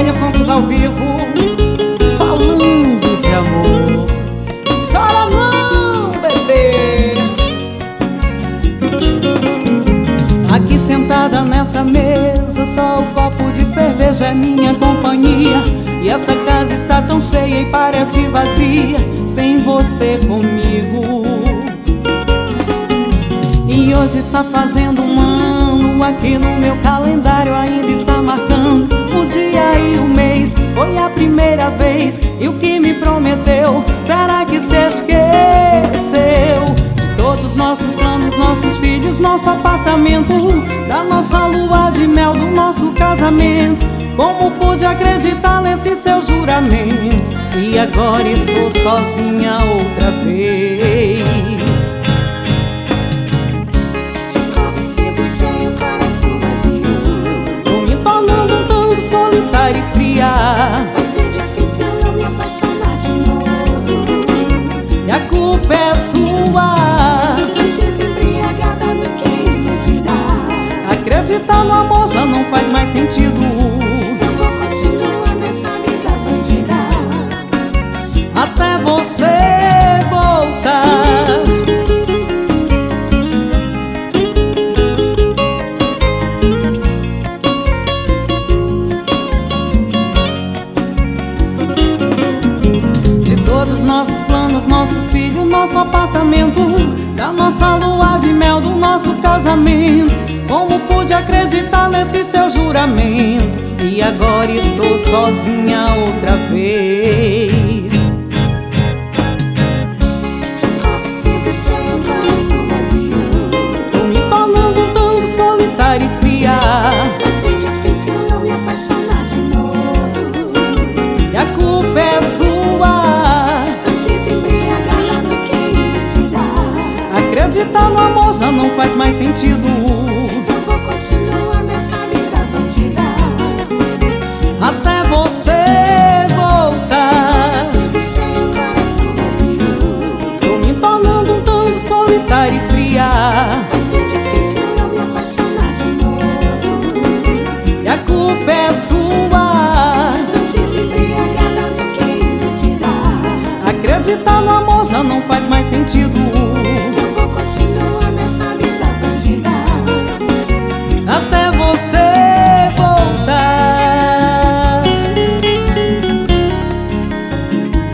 Tânia Santos ao vivo, falando de amor. Chora não, bebê. Aqui sentada nessa mesa, só o copo de cerveja é minha companhia. E essa casa está tão cheia e parece vazia sem você comigo. E hoje está fazendo um ano, aqui no meu calendário ainda está marcando o dia e o mês. Foi a primeira vez, e o que me prometeu, será que se esqueceu? De todos nossos planos, nossos filhos, nosso apartamento, da nossa lua de mel, do nosso casamento. Como pude acreditar nesse seu juramento? E agora estou sozinha outra vez. Solitária e fria, vai ser difícil eu me apaixonar de novo. E a culpa é sua, antes embriagada do que iludida. Acreditar no amor já não faz mais sentido. Eu vou continuar nessa vida bandida até você voltar. Dos nossos planos, nossos filhos, nosso apartamento, da nossa lua de mel, do nosso casamento. Como pude acreditar nesse seu juramento? E agora estou sozinha outra vez. De copo sempre cheio, coração vazio. Tô me tornando um tanto solitária e fria. Vai ser difícil eu me apaixonar de novo. E a culpa é sua, acreditar no amor já não faz mais sentido. Eu vou continuar nessa vida bandida até você voltar. Sempre cheio, coração vazio. Tô me tornando um tanto solitária e fria. Vai ser difícil eu me apaixonar de novo. E a culpa é sua, antes embriagada do que iludida. acreditar no amor já não faz mais sentido.